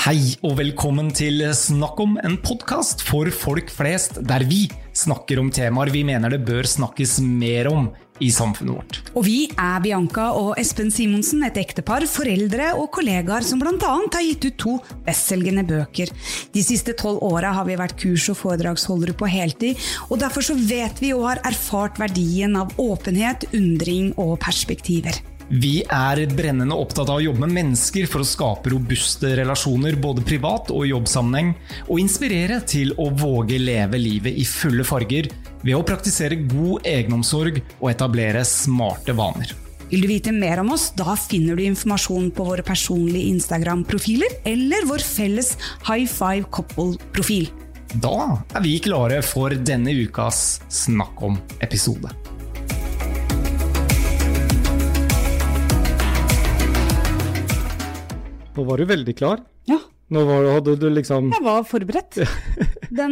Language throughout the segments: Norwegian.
Hei og velkommen til Snakk om, en podcast for folk flest, der vi snakker om temaer vi mener det bør snakkes mer om i samfunnet vårt. Og vi Bianca og Espen Simonsen, et ektepar, foreldre og kollegaer som blant annet har gitt ut 2 bestselgende bøker. De siste 12 årene har vi vært kurs- og foredragsholdere på heltid, og derfor så vet vi og har erfart verdien av åpenhet, undring og perspektiver. Vi brennende opptatt av å jobbe med mennesker for å skape robuste relasjoner både privat og i jobbsammenheng, og inspirere til å våge leve livet i fulle farger ved å praktisere god egenomsorg og etablere smarte vaner. Vil du vite mer om oss? Da finner du informasjon på våre personlige Instagram-profiler eller vår felles High Five Couple-profil. Da vi klare for denne ukas Snakk om-episode. Nå var du veldig klar. Ja. Nå hadde du liksom... Jeg var forberedt. Den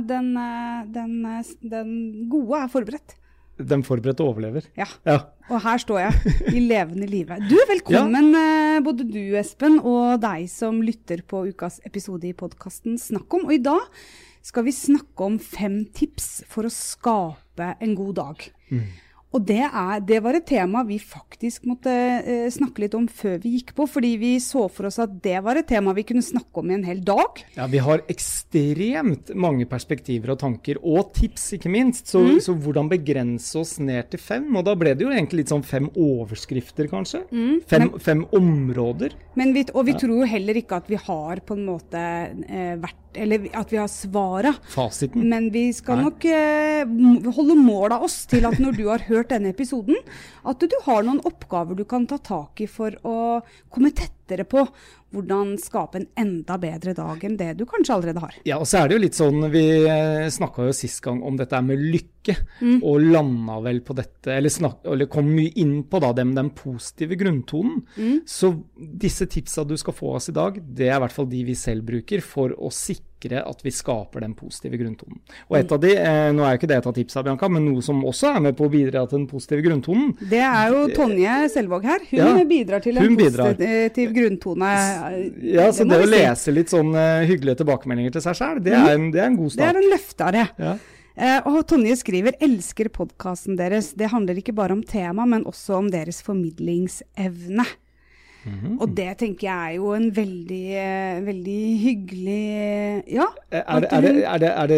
gode forberedt. Den forberedte overlever. Ja. Og her står jeg i levende livet. Du, velkommen, både du, Espen, og deg som lytter på ukas episode i podcasten Snakk om. Og i dag skal vi snakke om 5 tips for å skape en god dag. Og det var et tema vi faktisk måtte snakke litt om før vi gikk på, fordi vi så for oss at det var et tema vi kunne snakke om i en hel dag. Ja, vi har ekstremt mange perspektiver og tanker, og tips ikke minst. Så hvordan begrense oss ned til 5? Og da ble det jo egentlig litt sånn 5 overskrifter, kanskje? 5 områder. Vi tror jo heller ikke at vi har på en måte eller at vi har svaret. Fasiten. Men vi skal nok holde mål av oss til at når du har hørt denne episoden, at du har noen oppgaver du kan ta tak i for å komme tettere på hvordan skape en enda bedre dag enn det du kanskje allerede har. Ja, og så det jo litt sånn, vi snakket jo sist gang om dette med lykke, og landa vel på dette, eller kom mye inn på da, den positive grunntonen. Så disse tipsa du skal få oss i dag, det i hvert fall de vi selv bruker for å sikre at vi skaper den positive grunntonen. Og et av de, nå jo ikke det et av tipsa, Bianca, men noe som også med på å bidra til den positive grunntonen. Det jo Tonje Selvåg her. Hun bidrar til en positiv grunntone. Ja, så det å lese litt sånn hyggelige tilbakemeldinger til seg selv, det en god start. Det en løftare. Ja. Og Tonje skriver, elsker podcasten deres. Det handler ikke bare om tema, men også om deres formidlingsevne. Og det tenker jeg jo en veldig hyggelig, ja. Er det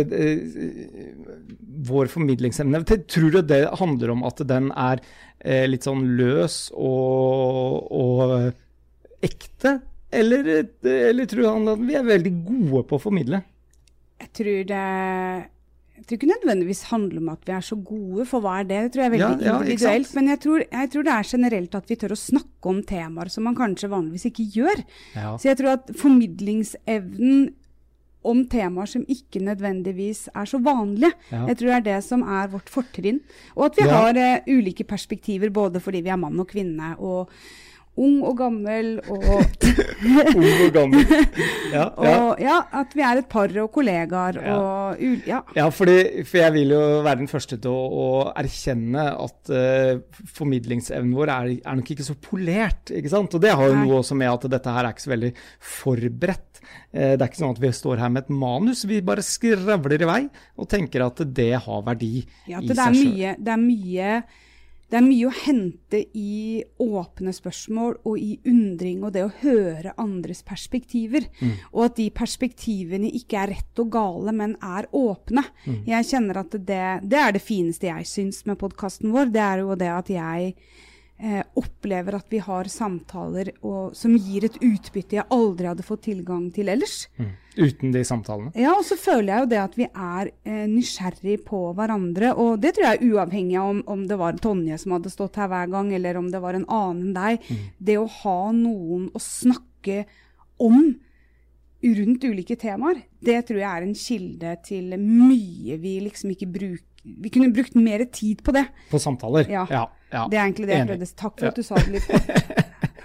vår formidlingsevne? Tror du det handler om at den litt sånn løs og ekte? Eller tror du at vi veldig gode på å formidle? Jeg tror ikke nødvendigvis handler om at vi så gode, for hva det? Det tror jeg veldig individuelt, men jeg tror det generelt at vi tør å snakke om temaer som man kanskje vanligvis ikke gjør. Ja. Så jeg tror at formidlingsevnen om temaer som ikke nødvendigvis så vanlige, jeg tror det som vårt fortrinn. Og at vi har ulike perspektiver, både fordi vi mann og kvinne, og ung og gammel, og ung og gammel. Og at vi et par og kollegaer. For jeg vil jo være den første til å erkjenne at formidlingsevnen vår nok ikke så polert, ikke sant? Og det har jo noe også med at dette her ikke så veldig forberedt. Det ikke sånn at vi står her med et manus, vi bare skravler i vei og tenker at det har verdi i seg selv. Det mye å hente i åpne spørsmål og i undring og det å høre andres perspektiver. Og at de perspektivene ikke rett og gale, men åpne. Jeg kjenner at det det fineste jeg synes med podcasten vår. Det jo det at jeg opplever at vi har samtaler som gir et utbytte jeg aldri hadde fått tilgang til ellers. Uten de samtalene. Ja, og så føler jeg jo det at vi nysgjerrig på hverandre, og det tror jeg uavhengig av om det var Tonje som hadde stått her hver gang, eller om det var en annen enn deg. Det å ha noen å snakke om rundt ulike temaer, det tror jeg en kilde til mye vi liksom ikke bruker. Vi kunne brukt mer tid på det. På samtaler? Ja. Det egentlig det jeg prøvde. Takk for at du sa det litt kort.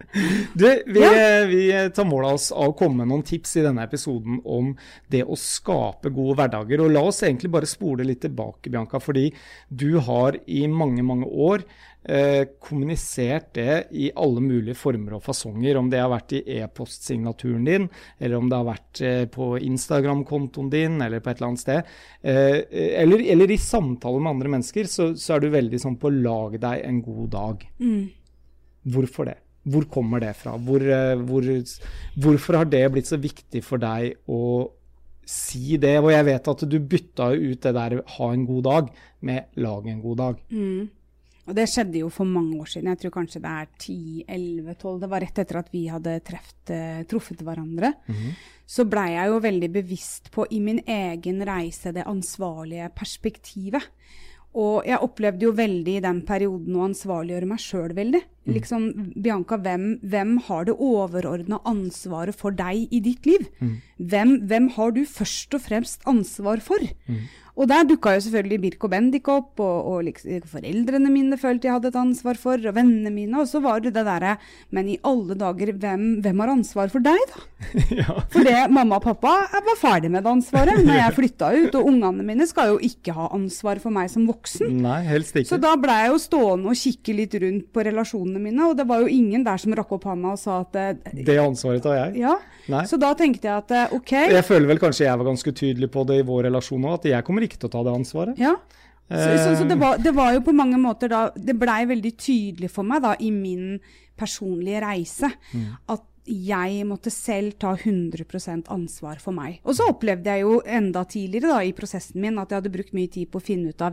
Vi tar mål av oss av å komme med noen tips i denne episoden om det å skape gode hverdager. Og la oss egentlig bare spole litt tilbake, Bianca, fordi du har i mange, mange år kommunisert det i alle mulige former og fasonger, om det har vært i e-postsignaturen din, eller om det har vært på Instagram-kontoen din, eller på et eller annet sted, eller i samtaler med andre mennesker, så er du veldig sånn på å lage deg en god dag. Hvorfor det? Hvor kommer det fra? Hvorfor har det blitt så viktig for deg å si det? Og jeg vet at du bytta ut det der ha en god dag med lage en god dag. Og det skjedde jo for mange år siden. Jeg tror kanskje det 10, 11, 12. Det var rett etter at vi hadde truffet hverandre. Så ble jeg jo veldig bevisst på i min egen reise det ansvarlige perspektivet. Og jeg opplevde jo veldig i den perioden å ansvarliggjøre meg selv veldig. Liksom, Bianca, hvem har det overordnede ansvaret for deg i ditt liv? Hvem har du først og fremst ansvar for? Og der dukket jo selvfølgelig Birk og Bendik opp, og liksom, foreldrene mine følte jeg hadde et ansvar for, og vennene mine, og så var det der, men i alle dager, hvem har ansvar for deg da? Ja. For det, mamma og pappa var ferdig med det ansvaret når jeg flyttet ut, og ungene mine skal jo ikke ha ansvar for meg som voksen. Nei, helst ikke. Så da ble jeg jo stående og kikke litt rundt på relasjonene mine, og det var jo ingen der som rakk opp hånda og sa at det ansvaret tar jeg. Ja, nei. Så da tenkte jeg at ok. Jeg føler vel kanskje jeg var ganske tydelig på det i vår relasjon nå, at jeg kommer ikke til å ta det ansvaret. Ja, så det var jo på mange måter da, det ble veldig tydelig for meg da i min personlige reise, at jeg måtte selv ta 100% ansvar for meg. Og så opplevde jeg jo enda tidligere da i prosessen min at jeg hadde brukt mye tid på å finne ut av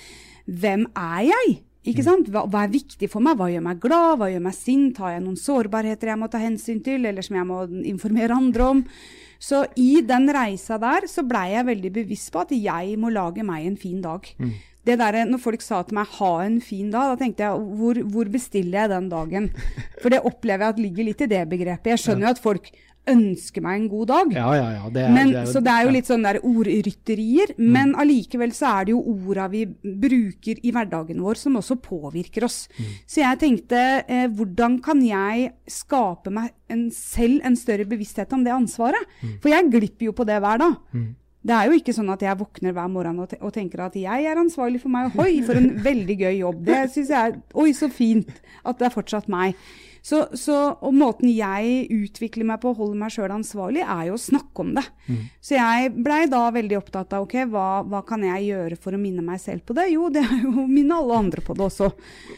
hvem er jeg? Ikke sant? Hva viktig for meg? Hva gjør meg glad? Hva gjør meg sint? Har jeg noen sårbarheter jeg må ta hensyn til, eller som jeg må informere andre om? Så i den reisa der, så ble jeg veldig bevisst på at jeg må lage meg en fin dag. Det der, når folk sa til meg, ha en fin dag, da tenkte jeg, hvor bestiller jeg den dagen? For det opplever jeg at ligger litt i det begrepet. Jeg skjønner jo at folk ønsker meg en god dag. Ja. Så det er jo litt sånn der ordrytterier, men allikevel så er det jo ordene vi bruker i hverdagen vår som også påvirker oss. Så jeg tenkte, hvordan kan jeg skape meg selv en større bevissthet om det ansvaret? For jeg glipper jo på det hver dag. Det er jo ikke sånn at jeg våkner hver morgen og tenker at jeg er ansvarlig for meg, og for en veldig gøy jobb. Det synes jeg så fint at det er fortsatt meg. Og måten jeg utvikler meg på å holde meg selv ansvarlig er jo å snakke om det. Så jeg ble da veldig opptatt av, hva kan jeg gjøre for å minne meg selv på det? Jo, det er jo å minne alle andre på det også.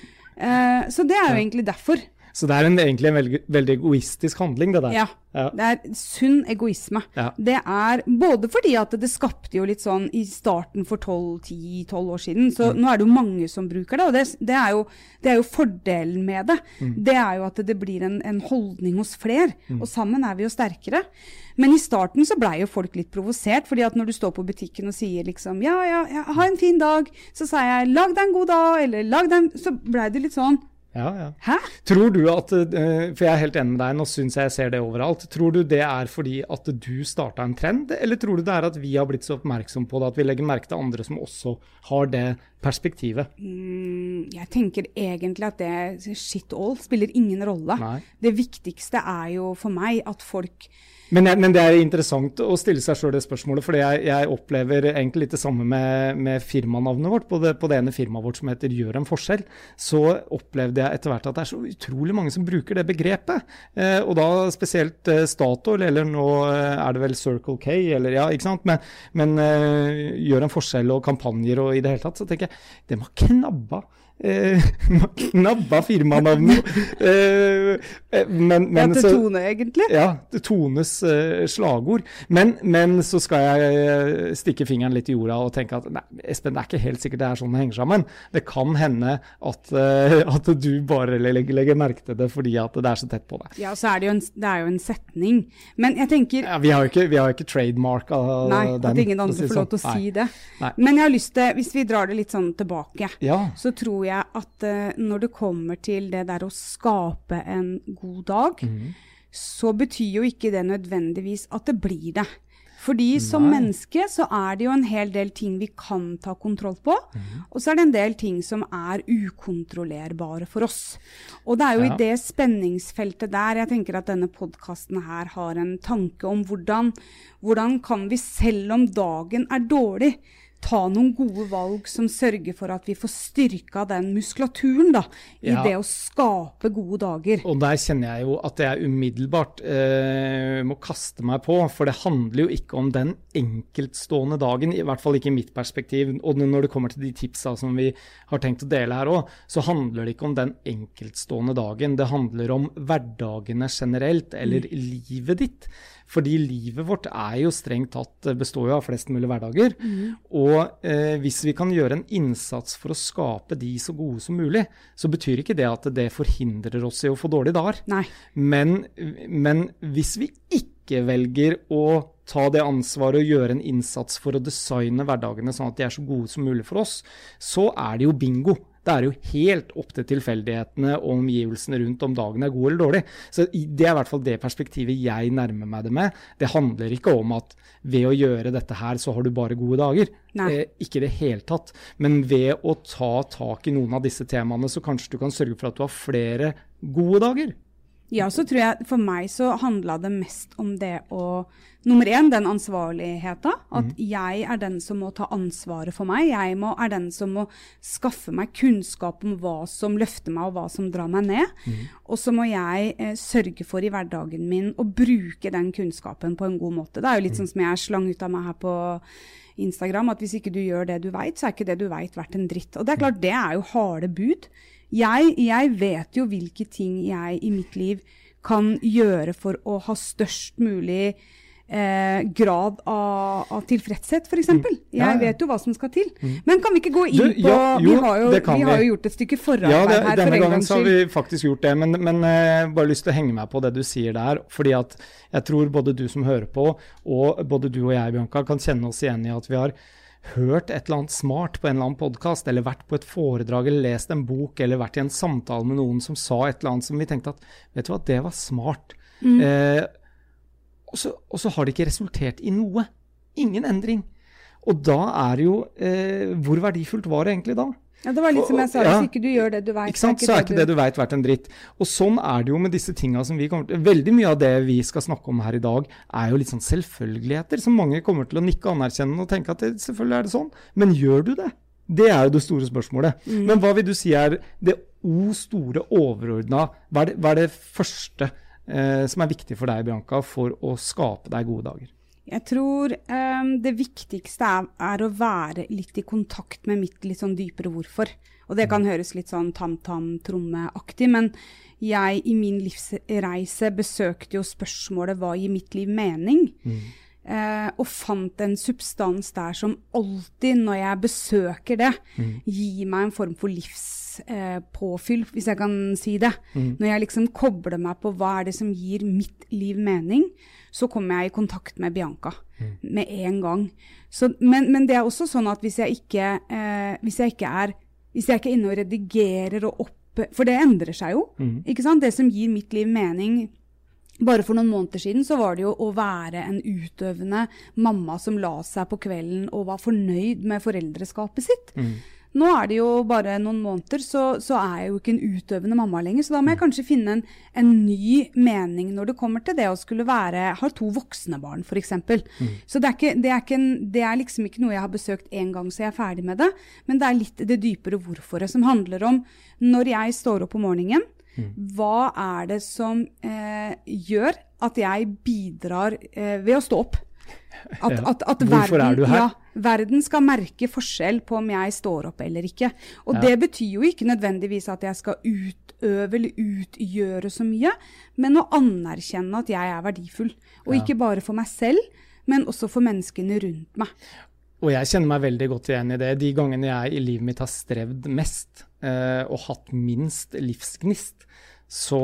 Så det er jo egentlig derfor. Så det er egentlig en veldig egoistisk handling, det der. Ja, det er sunn egoisme. Ja. Det er både fordi at det skapte jo litt sånn i starten for 10-12 år siden, så nå er det jo mange som bruker det, og det er jo fordelen med det. Det er jo at det blir en holdning hos flere, og sammen er vi jo sterkere. Men i starten så ble jo folk litt provosert, fordi at når du står på butikken og sier liksom, ja, ha en fin dag, så sa jeg, lag deg en god dag, eller så ble det litt sånn, Ja. Hæ? Tror du at, for jeg er helt enig med deg, nå synes jeg ser det overalt, tror du det er fordi at du startet en trend, eller tror du det er at vi har blitt så oppmerksom på det, at vi legger merke til andre som også har det perspektivet? Jeg tenker egentlig at det shit all spiller ingen rolle. Nei. Det viktigste er jo for meg at folk... Men det er interessant å stille seg selv det spørsmålet, fordi jeg opplever egentlig litt det samme med firmanavnet vårt. På det ene firmaet vårt som heter Gjør en forskjell, så opplevde jeg etter hvert at det er så utrolig mange som bruker det begrepet. Og da spesielt Statoil, eller nå er det vel Circle K, eller ja, ikke sant? Men Gjør en forskjell og kampanjer og i det hele tatt, så tenker jeg, det må knabba firmanavnet. Til Tone, egentlig. Ja, til Tones slagord. Men så skal jeg stikke fingeren litt i jorda og tenke at nei, Espen, det er ikke helt sikkert det er sånn det henger sammen. Det kan hende at du bare legger merke til det fordi at det er så tett på deg. Ja, så er det jo en setning. Men jeg tenker... Ja, vi har jo ikke trademark av den. Nei, at ingen andre får lov til å si det. Nei. Men jeg har lyst til, hvis vi drar det litt sånn tilbake, så tror jeg at når det kommer til det der å skape en god dag, så betyr jo ikke det nødvendigvis at det blir det. Fordi som menneske så det jo en hel del ting vi kan ta kontroll på, og så det en del ting som ukontrollerbare for oss. Og det jo i det spenningsfeltet der jeg tenker at denne podcasten her har en tanke om hvordan kan vi selv om dagen dårlig, ta noen gode valg som sørger for at vi får styrket den muskulaturen da, i det å skape gode dager. Og der kjenner jeg jo at jeg umiddelbart må kaste meg på, for det handler jo ikke om den enkeltstående dagen, i hvert fall ikke i mitt perspektiv, og når det kommer til de tipsa som vi har tenkt å dele her også, så handler det ikke om den enkeltstående dagen, det handler om hverdagene generelt, eller livet ditt. Fordi livet vårt jo strengt tatt, består jo av flest mulig hverdager, og hvis vi kan gjøre en innsats for å skape de så gode som mulig, så betyr ikke det at det forhindrer oss i å få dårlige dager. Nei. Men hvis vi ikke velger å ta det ansvaret og gjøre en innsats for å designe hverdagene sånn at de så gode som mulig for oss, så det jo bingo. Det jo helt opp til tilfeldighetene og omgivelsene rundt om dagen god eller dårlig. Så det I hvert fall det perspektivet jeg nærmer meg det med. Det handler ikke om at ved å gjøre dette her så har du bare gode dager. Ikke det helt tatt. Men ved å ta tak I noen av disse temaene så kanskje du kan sørge for at du har flere gode dager. Ja, så tror jeg for meg så handlet det mest om det å, nummer 1, den ansvarligheten, at jeg den som må ta ansvaret for meg, jeg den som må skaffe meg kunnskap om hva som løfter meg og hva som drar meg ned, og så må jeg sørge for I hverdagen min å bruke den kunnskapen på en god måte. Det jo litt sånn som jeg slang ut av meg her på Instagram, at hvis ikke du gjør det du vet, så ikke det du vet vært en dritt. Og det klart, det jo harde bud. Jeg vet jo hvilke ting jeg I mitt liv kan gjøre for å ha størst mulig grad av tilfredshet, for eksempel. Jeg vet jo hva som skal til. Men kan vi ikke gå inn på... Vi har jo gjort et stykke forarbeid her. Denne gangen så har vi faktisk gjort det, men bare lyst til å henge meg på det du sier der, fordi at jeg tror både du som hører på, og både du og jeg, Bianca, kan kjenne oss igjen I at vi har hørt et eller annet smart på en eller annen podcast, eller vært på et foredrag, eller lest en bok, eller vært I en samtale med noen som sa et eller annet som vi tenkte at, vet du hva, det var smart. Og så har det ikke resultert I noe. Ingen endring. Og da det jo, hvor verdifullt var det egentlig da? Ja, det var litt som jeg sa, hvis ikke du gjør det du vet. Ikke sant, så ikke det du vet vært en dritt. Og sånn det jo med disse tingene som vi kommer til. Veldig mye av det vi skal snakke om her I dag jo litt sånn selvfølgeligheter, som mange kommer til å nikke og anerkjenne og tenke at selvfølgelig det sånn. Men gjør du det? Det jo det store spørsmålet. Men hva vil du si det store overordnet? Hva det første som viktig for deg, Bianca, for å skape deg gode dager? Jeg tror det viktigste å være litt I kontakt med mitt litt sånn dypere hvorfor. Og det kan høres litt sånn tam-tam-tromme-aktig, men jeg I min livsreise besøkte jo spørsmålet hva gir mitt liv mening? Og fant en substans der som alltid når jeg besøker det, gir meg en form for livspåfyll, hvis jeg kan si det. Når jeg liksom kobler meg på hva det som gir mitt liv mening, så kommer jeg I kontakt med Bianca med en gang. Så, men det også sånn at hvis jeg ikke inne og redigerer og for det endrer seg jo, ikke sant? Det som gir mitt liv mening, bare for noen måneder siden så var det jo å være en utøvende mamma som la seg på kvelden og var fornøyd med foreldreskapet sitt. Nå det jo bare noen måneder, så jeg jo ikke en utøvende mamma lenger, så da må jeg kanskje finne en ny mening når det kommer til det å skulle ha 2 voksne barn, for eksempel. Så det liksom ikke noe jeg har besøkt en gang, så jeg ferdig med det, men det litt det dypere hvorfor, som handler om når jeg står opp om morgenen, hva det som gjør at jeg bidrar ved å stå opp? At Hvorfor du her? Verden skal merke forskjell på om jeg står opp eller ikke. Og det betyr jo ikke nødvendigvis at jeg skal utøve eller utgjøre så mye, men å anerkjenne at jeg verdifull. Og ikke bare for meg selv, men også for menneskene rundt meg. Og jeg kjenner meg veldig godt igjen I det. De gangene jeg I livet mitt har strevd mest og hatt minst livsgnist, så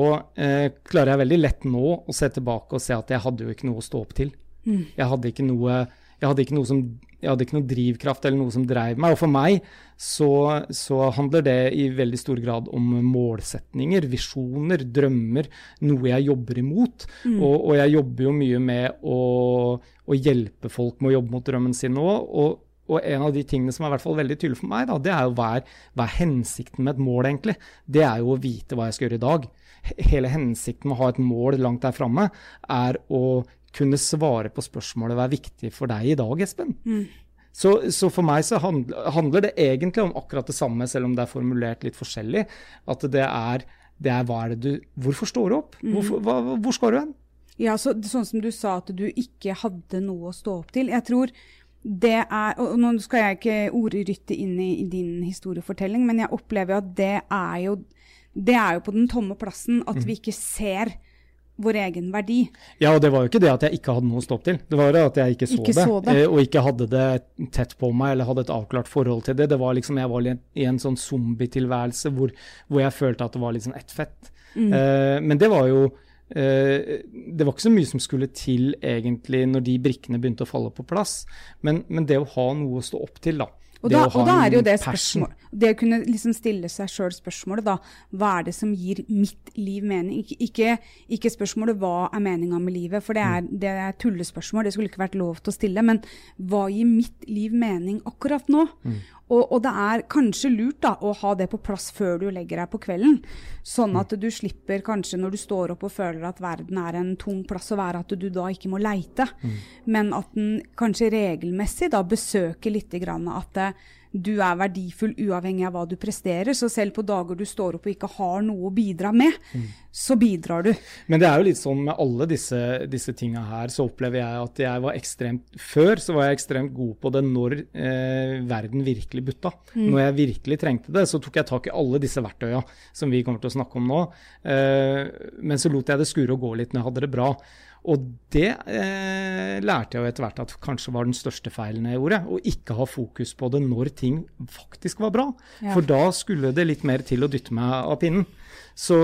klarer jeg veldig lett nå å se tilbake og se at jeg hadde jo ikke noe å stå opp til. Jeg hadde ikke noe jeg hadde ikke noe drivkraft eller noe som drev meg. Og for meg så handler det i veldig stor grad om målsetninger, visjoner, drømmer, noe jeg jobber imot. Og jeg jobber jo mye med å hjelpe folk med å jobbe mot drømmen sin nå. Og en av de tingene som er i hvert fall veldig tydelig for meg, da, det er jo hva er hensikten med et mål egentlig. Det er jo å vite hva jeg skal gjøre i dag. Hele hensikten med å ha et mål langt der fremme er å kunne svare på spørsmålet hva er viktig for deg i dag, Espen. Så for meg så handler det egentlig om akkurat det samme, selv om det er formulert litt forskjellig. At det er hva er det hvorfor står du opp? Hvor skal du hen? Ja, sånn som du sa at du ikke hadde noe å stå opp til. Jeg tror det og nå skal jeg ikke ordrytte inn i din historiefortelling, men jeg opplever at det er jo på den tomme plassen at vi ikke ser vår egen verdi. Ja, og det var jo ikke det at jeg ikke hadde noe å stå opp til. Det var jo at jeg ikke så det, og ikke hadde det tett på meg, eller hadde et avklart forhold til det. Det var liksom, jeg var i en sånn zombie-tilværelse hvor jeg følte at det var liksom ett fett. Men det var jo det var ikke så mye som skulle til egentlig når de brikkene begynte å falle på plass, men det å ha noe å stå opp til da. Og da er jo det spørsmål, det å kunne liksom stille seg selv spørsmålet da, hva er det som gir mitt liv mening? Ikke spørsmålet hva er meningen med livet, for det er tullespørsmål, det skulle ikke vært lov til å stille, men hva gir mitt liv mening akkurat nå? Og det er kanskje lurt da, å ha det på plass før du legger deg på kvelden, sånn at du slipper kanskje når du står opp og føler at verden er en tung plass å være, at du da ikke må leite, men at den kanskje regelmessig da besøker litt grann at du er verdifull uavhengig av hva du presterer, så selv på dager du står opp og ikke har noe å bidra med, så bidrar du. Men det er jo litt sånn med alle disse tingene her, så opplever jeg at jeg var før så var jeg ekstremt god på det når verden virkelig butta. Når jeg virkelig trengte det, så tok jeg tak i alle disse verktøyene som vi kommer til å snakke om nå, men så lot jeg det skure og gå litt når jeg hadde det bra. Og det lærte jeg jo etter hvert at kanskje var den største feilen jeg gjorde, å ikke ha fokus på det når ting faktisk var bra. Ja. For da skulle det litt mer til å dytte meg av pinnen. Så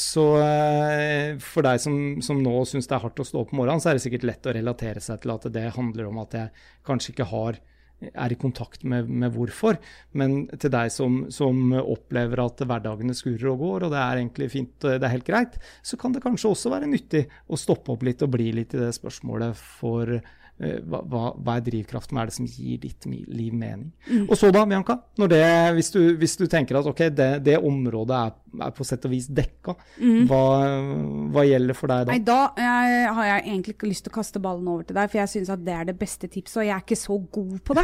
for deg som nå synes det er hardt å stå opp om morgenen, så er det sikkert lett å relatere seg til at det handler om at jeg kanskje ikke er i kontakt med hvorfor, men til deg som opplever at hverdagene skurer og går, og det er egentlig fint, det er helt greit, så kan det kanskje også være nyttig å stoppe opp litt og bli litt i det spørsmålet for hva er drivkraften, hva er det som gir ditt liv mening. Og så da, Bianca, hvis du tenker at ok, det området er på sett og vis dekka, hva gjelder for deg da? Nei, da har jeg egentlig ikke lyst til å kaste ballen over til deg, for jeg synes at det er det beste tipset, og jeg er ikke så god på det.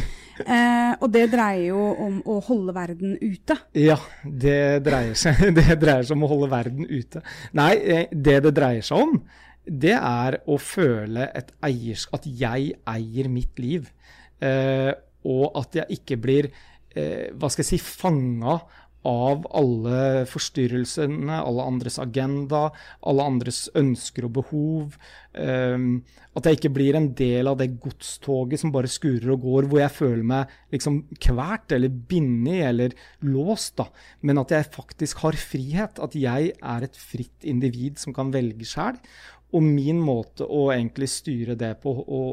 Og det dreier jo om å holde verden ute. Ja, det dreier seg om å holde verden ute. Nei, det dreier seg om, det er å føle at jeg eier mitt liv, og at jeg ikke blir, fanget av alle forstyrrelsene, alle andres agenda, alle andres ønsker og behov, at jeg ikke blir en del av det godstoget som bare skurer og går, hvor jeg føler meg liksom kvert eller bindet eller låst da, men at jeg faktisk har frihet, at jeg er et fritt individ som kan velge selv, og min måte å egentlig styre det på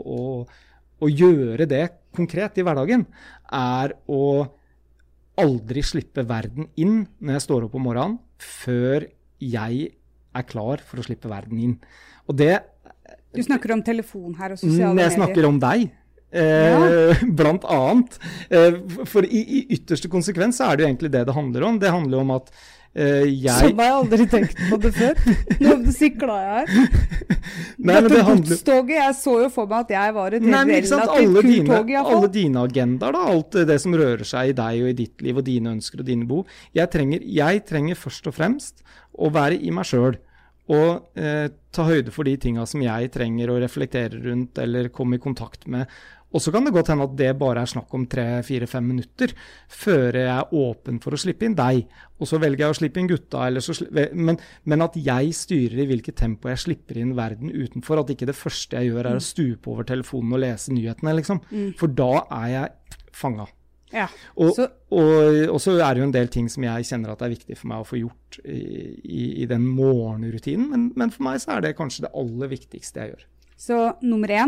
og gjøre det konkret i hverdagen er å aldri slippe verden inn når jeg står opp om morgenen før jeg er klar for å slippe verden inn. Og det, du snakker om telefon her og sosiale medier. Jeg snakker om deg. Blant annet. For i ytterste konsekvens så er det jo egentlig det handler om. Det handler om at Sånn har jeg aldri tenkt på det før. Nå sikla jeg her. Dette godstoget, jeg så jo for meg at jeg var et relativt kult tog i hvert fall. Alle dine agendaer da, alt det som rører seg i deg og i ditt liv og dine ønsker og dine behov. Jeg trenger først og fremst å være i meg selv og ta høyde for de tingene som jeg trenger å reflektere rundt eller komme i kontakt med. Og så kan det godt hende at det bare er snakk om 3-4-5 minutter før jeg er åpen for å slippe inn deg. Og så velger jeg å slippe inn gutta. Men at jeg styrer i hvilket tempo jeg slipper inn verden utenfor. At ikke det første jeg gjør er å stupe over telefonen og lese nyhetene. Liksom. For da er jeg fanget. Ja. Og så er det jo en del ting som jeg kjenner at det er viktig for meg å få gjort i den morgenrutinen. Men for meg så er det kanskje det aller viktigste jeg gjør. Så nummer 1?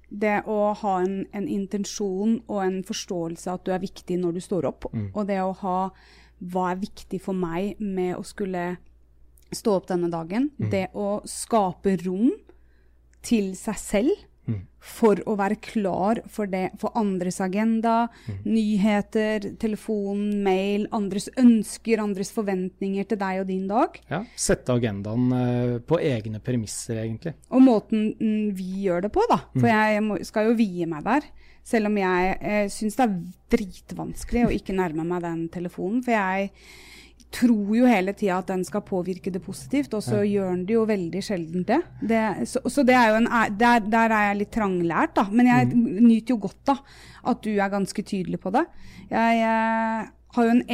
Det å ha en intensjon og en forståelse at du viktig når du står opp, og det å ha hva viktig for meg med å skulle stå opp denne dagen, det å skape rom til seg selv, for å være klar for det, for andres agenda, nyheter, telefon, mail, andres ønsker, andres forventninger til deg og din dag. Ja, sette agendaen på egne premisser egentlig. Og måten vi gjør det på da, for jeg skal jo vie meg der, selv om jeg synes det dritvanskelig å ikke nærme meg den telefonen, for jeg tror jo hele tiden at den skal påvirke det positivt, og så gjør den det jo veldig sjelden det. Så det jo der jeg litt tranglært da, men jeg nyter jo godt da, at du ganske tydelig på det. Jeg har jo en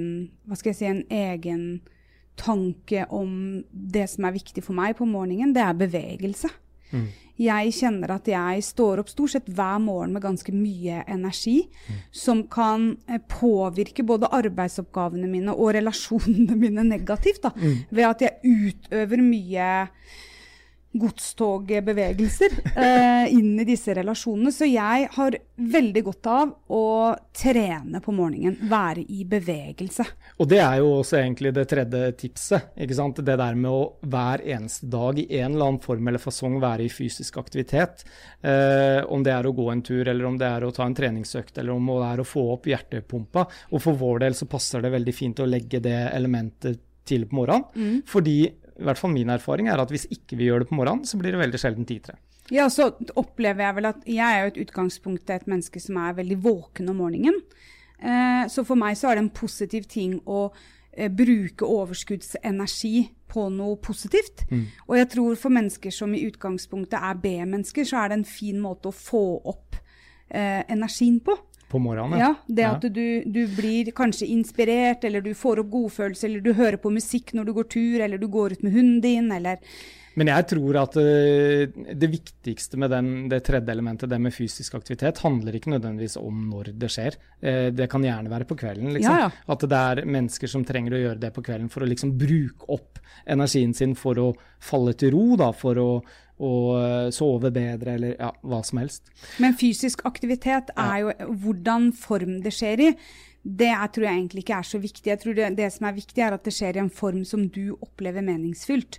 egen tanke om det som viktig for meg på morgenen, det bevegelse. Jeg kjenner at jeg står opp stort sett hver morgen med ganske mye energi, som kan påvirke både arbeidsoppgavene mine og relasjonene mine negativt, da, ved at jeg utøver mye godstogbevegelser inn i disse relasjonene. Så jeg har veldig godt av å trene på morgenen, være i bevegelse. Og det jo også egentlig det tredje tipset, ikke sant? Det der med å hver eneste dag i en eller annen form eller fasong være i fysisk aktivitet, om det å gå en tur, eller om det å ta en treningsøkt, eller om det å få opp hjertepumpa. Og for vår del så passer det veldig fint å legge det elementet til på morgenen, fordi i hvert fall min erfaring at hvis ikke vi gjør det på morgenen, så blir det veldig sjelden tid til det. Ja, så opplever jeg vel at jeg jo et utgangspunkt et menneske som veldig våken om morgenen. Så for meg så det en positiv ting å bruke overskuddsenergi på noe positivt. Og jeg tror for mennesker som i utgangspunktet B-mennesker, så det en fin måte å få opp energien på. På morgenen? Ja, det at du blir kanskje inspirert, eller du får opp godfølelse, eller du hører på musikk når du går tur, eller du går ut med hunden din, eller... Men jeg tror at det viktigste med det tredje elementet, det med fysisk aktivitet, handler ikke nødvendigvis om når det skjer. Det kan gjerne være på kvelden, liksom. Ja. At det mennesker som trenger å gjøre det på kvelden for å liksom bruke opp energien sin for å falle til ro, da, for å sove bedre, eller hva som helst. Men fysisk aktivitet jo hvordan form det skjer i. Det tror jeg egentlig ikke så viktig. Jeg tror det som viktig at det skjer i en form som du opplever meningsfylt.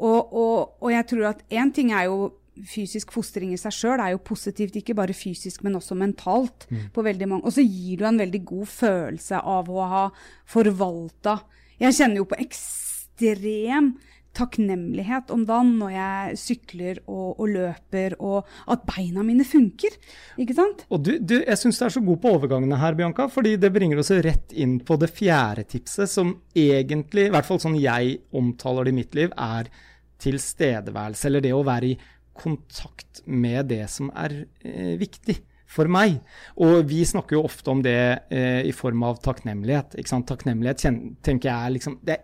Og jeg tror at en ting jo fysisk fostring i seg selv jo positivt, ikke bare fysisk, men også mentalt på veldig mange. Og så gir du en veldig god følelse av å ha forvaltet. Jeg kjenner jo på ekstrem takknemlighet om dagen når jeg sykler og løper, og at beina mine funker, ikke sant? Og jeg synes du så god på overgangene her, Bianca, fordi det bringer oss rett inn på det fjerde tipset, som egentlig, i hvert fall sånn jeg omtaler det i mitt liv, tilstedeværelse, eller det å være i kontakt med det som viktig for meg. Og vi snakker jo ofte om det i form av takknemlighet, ikke sant? Takknemlighet tenker jeg liksom, det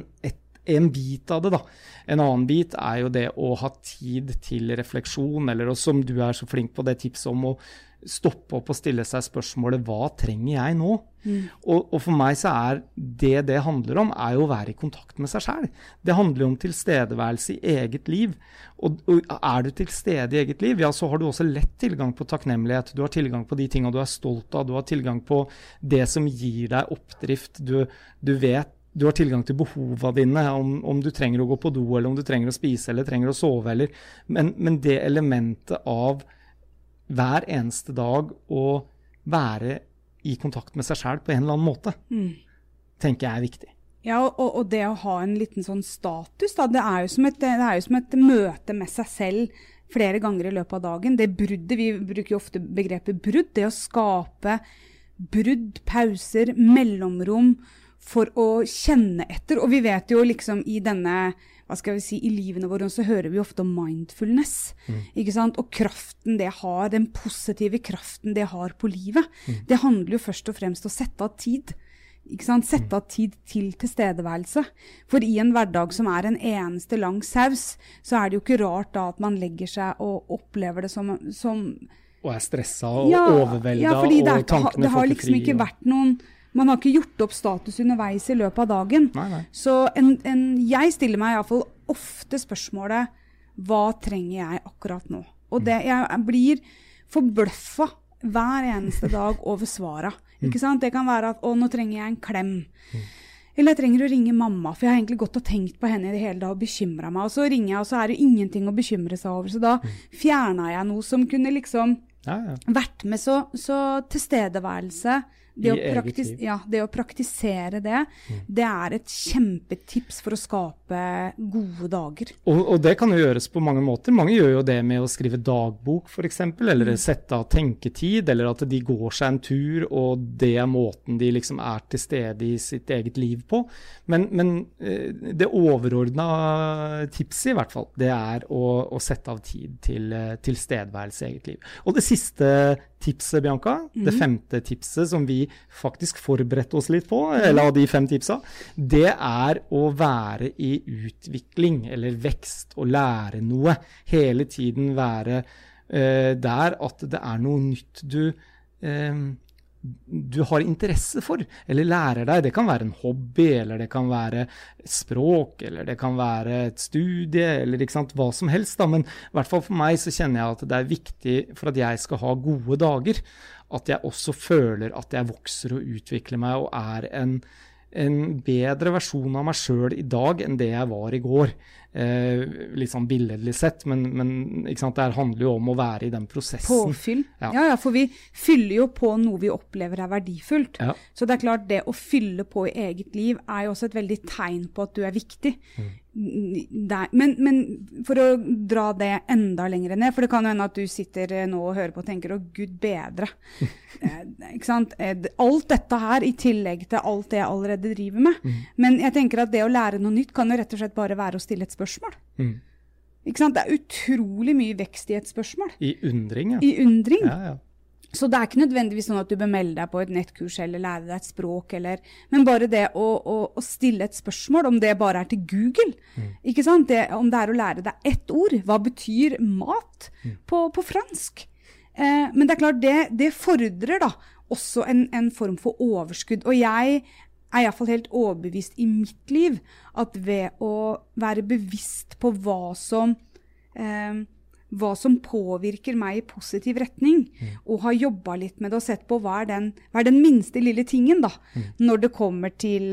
en bit av det da. En annen bit jo det å ha tid til refleksjon, eller som du så flink på det tipset om å stoppe opp og stille seg spørsmålet, hva trenger jeg nå? Og for meg så det handler om, jo å være i kontakt med seg selv. Det handler om tilstedeværelse i eget liv. Og du til stede i eget liv, så har du også lett tilgang på takknemlighet. Du har tilgang på de tingene du stolt av. Du har tilgang på det som gir deg oppdrift. Du vet, du har tilgang til behovene dine, om du trenger å gå på do, eller om du trenger å spise, eller trenger å sove, men det elementet av hver eneste dag å være i kontakt med seg selv på en eller annen måte, tenker jeg viktig. Ja, og det å ha en liten sånn status, da, det jo som et møte med seg selv flere ganger i løpet av dagen. Det bruddet, vi bruker jo ofte begrepet brudd, det å skape brudd, pauser, mellomrom, for å kjenne etter, og vi vet jo liksom i denne, hva skal vi si, i livene våre, så hører vi ofte om mindfulness, ikke sant? Og kraften det har, den positive kraften det har på livet, det handler jo først og fremst om å sette av tid, ikke sant? Sette av tid til tilstedeværelse, for i en hverdag som en eneste lang saus, så det jo ikke rart da at man legger seg og opplever det som og stresset og overveldet, og tankene får ikke fri. Det har liksom ikke vært noen... Man har ikke gjort opp status underveis i løpet av dagen. Nei. Så jeg stiller meg i hvert fall ofte spørsmålet, hva trenger jeg akkurat nå? Og jeg blir forbløffet hver eneste dag over svaret. Ikke sant? Det kan være at, nå trenger jeg en klem. Eller jeg trenger å ringe mamma, for jeg har egentlig gått og tenkt på henne i det hele dag og bekymret meg. Og så ringer jeg, og så det ingenting å bekymre seg over. Så da fjernet jeg noe som kunne liksom vært med så tilstedeværelse. Det å praktisere det, det et kjempetips for å skape gode dager. Og det kan jo gjøres på mange måter. Mange gjør jo det med å skrive dagbok for eksempel, eller sette av tenketid, eller at de går seg en tur, og det måten de liksom til stede i sitt eget liv på. Men det overordnede tipset i hvert fall, det å sette av tid til tilstedeværelse i eget liv. Og det siste tipset, Bianca, det 5. tipset som vi faktisk forberedte oss litt på, eller av de 5 tipsa, det å være i utvikling eller vekst og lære noe. Hele tiden være der at det noe nytt du har interesse for, eller lærer deg. Det kan være en hobby, eller det kan være språk, eller det kan være et studie, eller ikke sant, hva som helst. Da. Men i hvert fall for meg så kjenner jeg at det viktig for at jeg skal ha gode dager, at jeg også føler at jeg vokser og utvikler meg, og en bedre versjon av meg selv i dag enn det jeg var i går. Litt sånn billedlig sett, men ikke sant, det handler jo om å være i den prosessen. Påfyll. Ja, for vi fyller jo på noe vi opplever verdifullt. Ja. Så det klart, det å fylle på i eget liv jo også et veldig tegn på at du viktig. Men for å dra det enda lenger ned, for det kan jo hende at du sitter nå og hører på og tenker, Gud bedre. Ikke sant? Alt dette her i tillegg til alt det jeg allerede driver med. Men jeg tenker at det å lære noe nytt kan jo rett og slett bare være å stille et spørsmål. Ikke sant? Det utrolig mye vekst i et spørsmål. I undring, I undring. Ja. Så det ikke nødvendigvis sånn at du bør melde deg på et nettkurs eller lære deg et språk, men bare det å stille et spørsmål, om det bare til Google, ikke sant? Om det å lære deg ett ord, hva betyr mat på fransk? Men det klart, det fordrer da også en form for overskudd, og jeg i hvert fall helt overbevist i mitt liv, at ved å være bevisst på hva som påvirker meg i positiv retning, og har jobbet litt med det og sett på hva den minste lille tingen da, når det kommer til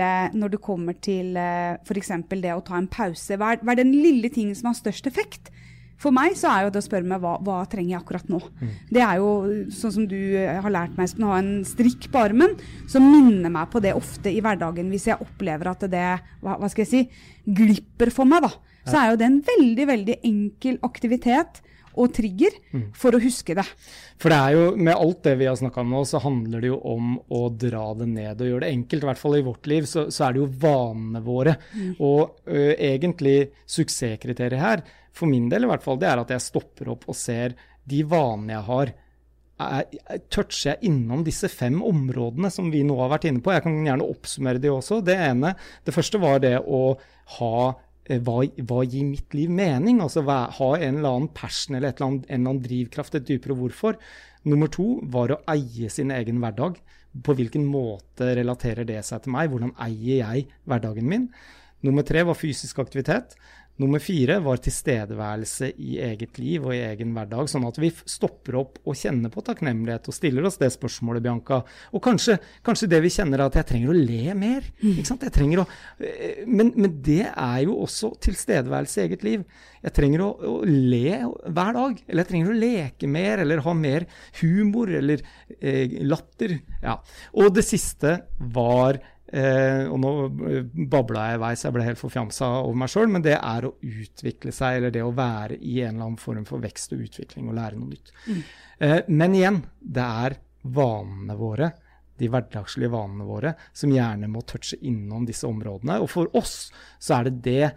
for eksempel det å ta en pause. Hva den lille tingen som har størst effekt? For meg så jo det å spørre meg hva trenger jeg akkurat nå. Det jo sånn som du har lært meg, Espen, å ha en strikk på armen, som minner meg på det ofte i hverdagen, hvis jeg opplever at det, hva skal jeg si, glipper for meg da. Så jo det en veldig, veldig enkel aktivitet og trigger for å huske det. For det jo, med alt det vi har snakket om nå, så handler det jo om å dra det ned og gjøre det enkelt. I hvert fall i vårt liv, så det jo vanene våre. Og egentlig suksesskriteriet her, for min del i hvert fall, det at jeg stopper opp og ser de vanene jeg har. Toucher jeg innom disse 5 områdene som vi nå har vært inne på? Jeg kan gjerne oppsummere de også. Det første var det å ha hva gir mitt liv mening? Altså ha en eller annen passion eller en eller annen drivkraft, et dypere hvorfor. Nummer 2 var å eie sin egen hverdag. På hvilken måte relaterer det seg til meg? Hvordan eier jeg hverdagen min? Nummer 3 var fysisk aktivitet. Nummer 4 var tilstedeværelse i eget liv og i egen hverdag, sånn at vi stopper opp og kjenner på takknemlighet og stiller oss det spørsmålet, Bianca. Og kanskje det vi kjenner at jeg trenger å le mer, ikke sant? Jeg trenger men det jo også tilstedeværelse i eget liv. Jeg trenger å le hver dag, eller jeg trenger å leke mer, eller ha mer humor, eller latter. Ja. Og det siste var og nå babla jeg i vei, så jeg ble helt forfjamsa over meg selv, men det å utvikle seg, eller det å være i en eller annen form for vekst og utvikling og lære noe nytt. Men igjen, det vanene våre, de hverdagslige vanene våre, som gjerne må touche innom disse områdene, og for oss så det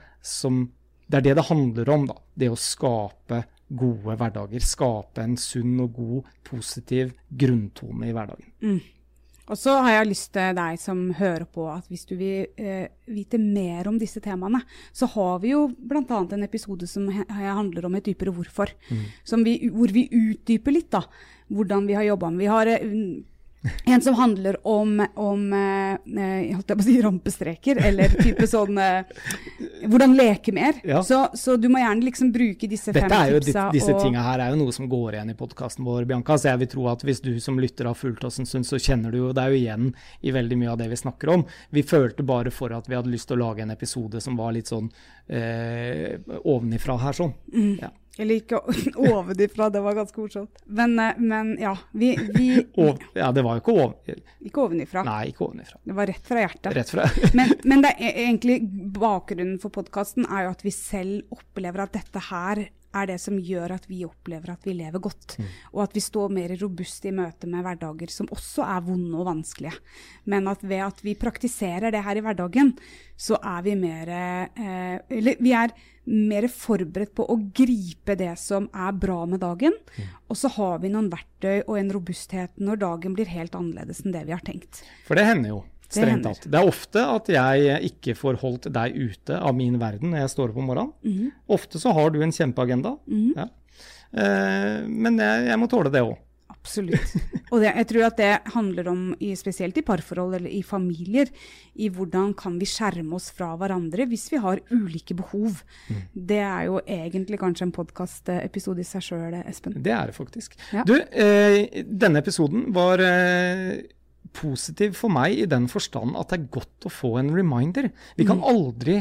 det handler om da, det å skape gode hverdager, skape en sunn og god, positiv grunntone i hverdagen. Og så har jeg lyst til deg som hører på at hvis du vil vite mer om disse temaene, så har vi jo blant annet en episode som handler om et dypere hvorfor, hvor vi utdyper litt da, hvordan vi har jobbet med. Vi har En som handler om jeg holdt på å si rampestreker, eller type sånn, hvordan leke mer. Ja. Så du må gjerne liksom bruke disse 5 tipsa. Disse tingene her er jo noe som går igjen i podcasten vår, Bianca, så jeg vil tro at hvis du som lytter har fulgt oss en stund, så kjenner du jo det er jo igjen i veldig mye av det vi snakker om. Vi følte bare for at vi hadde lyst til å lage en episode som var litt sånn ovenifra her sånn. Ja. Eller ikke ovenifra, det var ganske morsomt. Men ja, ja, det var jo ikke ovenifra. Nei, ikke ovenifra. Det var rett fra hjertet. Rett fra. men det er egentlig bakgrunnen for podcasten er jo at vi selv opplever at dette her er det som gjør at vi opplever at vi lever godt, og at vi står mer robust i møte med hverdager som også er vonde og vanskelige. Men at ved at vi praktiserer det her i hverdagen, så er vi vi er mer forberedt på å gripe det som er bra med dagen, og så har vi noen verktøy og en robusthet når dagen blir helt annerledes enn det vi har tenkt. For det hender jo. Strengt tatt. Det er ofte at jeg ikke får holdt deg ute av min verden når jeg står opp om morgenen. Ofte så har du en kjempeagenda. Ja. Men jeg må tåle det også. Absolutt. Og jeg tror at det handler om, spesielt i parforhold eller i familier, i hvordan kan vi skjerme oss fra hverandre hvis vi har ulike behov. Det er jo egentlig kanskje en podcast-episode i seg selv, Espen. Det er det faktisk. Ja. Du, denne episoden var positiv for meg i den forstand at det er godt å få en reminder. Vi kan aldri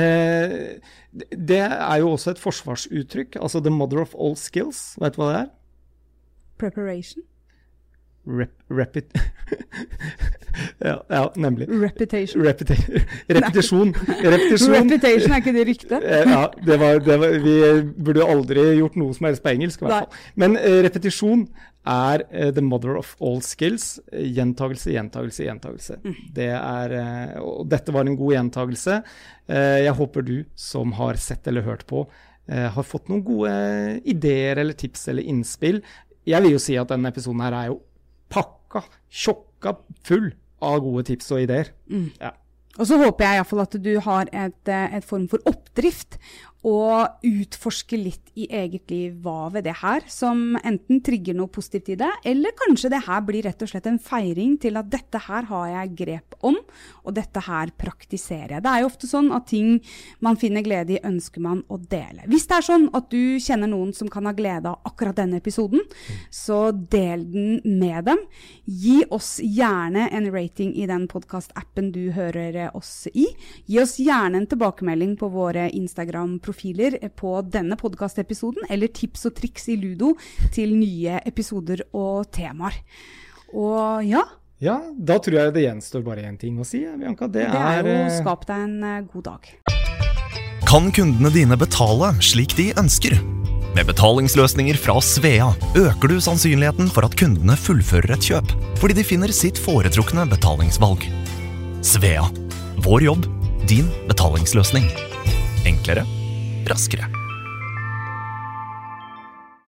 det er jo også et forsvarsuttrykk, altså the mother of all skills. Vet du hva det er? Preparation? ja, nemlig. Reputation. Repetisjon. Reputation, er ikke det rykte? Ja, vi burde aldri gjort noe som helst på engelsk i hvert fall. Men repetisjon er the mother of all skills. Gjentagelse. Det og dette var en god gjentagelse. Jeg håper du som har sett eller hørt på har fått noen gode ideer eller tips eller innspill. Jeg vil jo si at denne episoden her er jo tjokka full av gode tips og ideer. Ja. Og så håper jeg i hvert fall at du har et form for oppdrift og utforske litt i eget liv hva ved det her som enten trigger noe positivt i det, eller kanskje det her blir rett og slett en feiring til at dette her har jeg grep om, og dette her praktiserer jeg. Det er jo ofte sånn at ting man finner glede i ønsker man å dele. Hvis det er sånn at du kjenner noen som kan ha glede av akkurat denne episoden, så del den med dem. Gi oss gjerne en rating i den podcast-appen du hører oss i. Gi oss gjerne en tilbakemelding på våre Instagram-profiler på denne podcast-episoden, eller tips og triks i Ludo til nye episoder og temaer. Og ja. Ja, da tror jeg det gjenstår bare en ting å si, Bianca. Det er jo skap deg en god dag. Kan kundene dine betale slik de ønsker? Med betalingsløsninger fra Svea øker du sannsynligheten for at kundene fullfører et kjøp, fordi de finner sitt foretrukne betalingsvalg. Svea. Vår jobb, din betalingsløsning. Enklere, raskere.